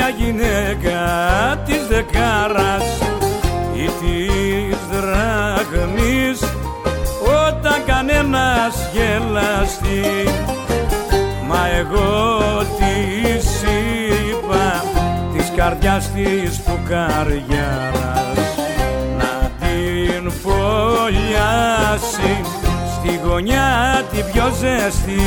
γυναίκα της δεκάρας ή της δραχμής, όταν κανένας γελαστεί. Μα εγώ της είπα της καρδιάς της φουκαριάρας να την φωλιάσει στη γωνιά την πιο ζεστή.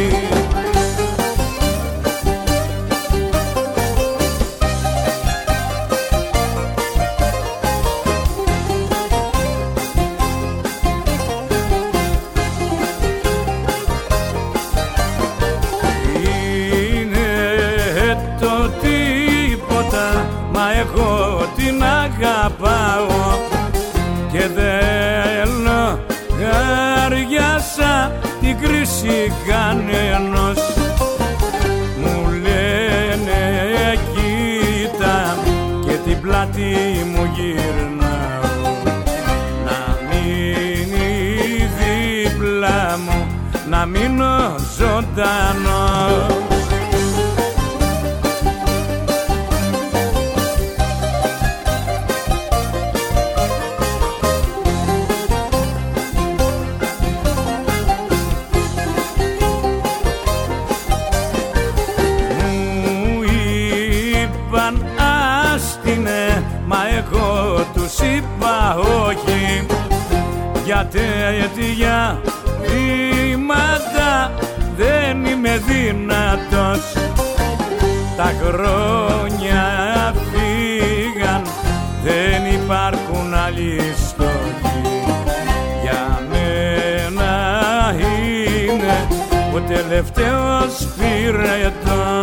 Μα εγώ την αγαπάω και δεν γαριάσα την κρίση κανένας. Μου λένε κοίτα και την πλάτη μου γυρνάω να μείνει δίπλα μου, να μείνω ζωντανός. Μα εγώ τους είπα όχι, για τέτοια βήματα δεν είμαι δυνατός. Τα χρόνια φύγαν, δεν υπάρχουν άλλοι στόχοι. Για μένα είναι ο τελευταίος πυρετός.